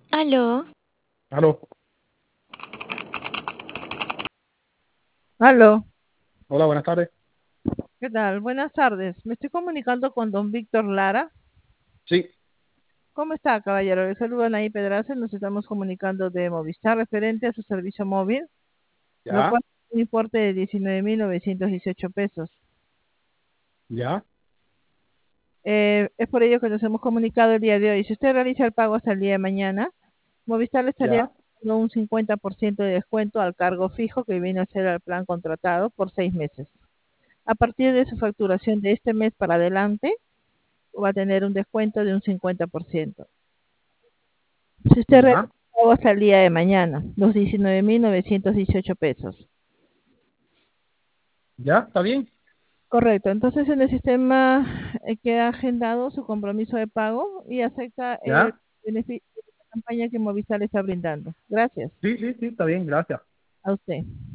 Aló, Aló, Aló, hola, buenas tardes. ¿qué tal? Buenas tardes. Me estoy comunicando con don Víctor Lara. Sí, ¿Cómo está, caballero? Le saluda Anaí Pedraza. Nos estamos comunicando de Movistar referente a su servicio móvil, lo ya, cual es un importe de 19.918 pesos. ya, Es por ello que nos hemos comunicado el día de hoy. Si usted realiza el pago hasta el día de mañana, Movistar le estaría ya, dando un 50% de descuento al cargo fijo que viene a ser el plan contratado por 6 meses. A partir de su facturación de este mes para adelante, va a tener un descuento de un 50%. Si usted realiza ya, hasta el día de mañana, los 19.918 pesos. ya, está bien, Correcto, entonces en el sistema queda agendado su compromiso de pago y acepta el ya, beneficio de la campaña que Movistar le está brindando. Gracias sí, sí, sí, está bien, gracias. a usted.